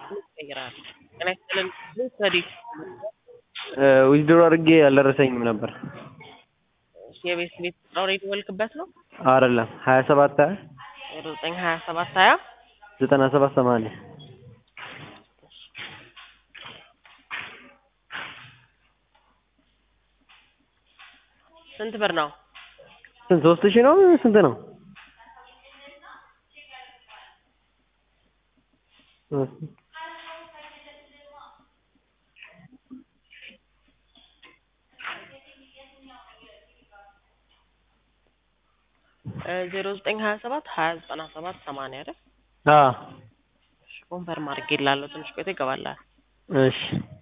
ይቀይራል እኔ ስለ ስሪ ዊዝድሮ አድርጌ አልደረሰኝም ነበር። የቤት ቤት ቁጥር የደወልክበት ነው? አይደለም 27 0927 20 97 80 ስንት ብር ነው? ስንት 3000 ነው ስንት ነው? 0927 20 97 80 አይደል? አዎ ኮንፈርም አድርጌልሃለሁ ትንሽ ቆይቶ ይገባልሃል። እሺ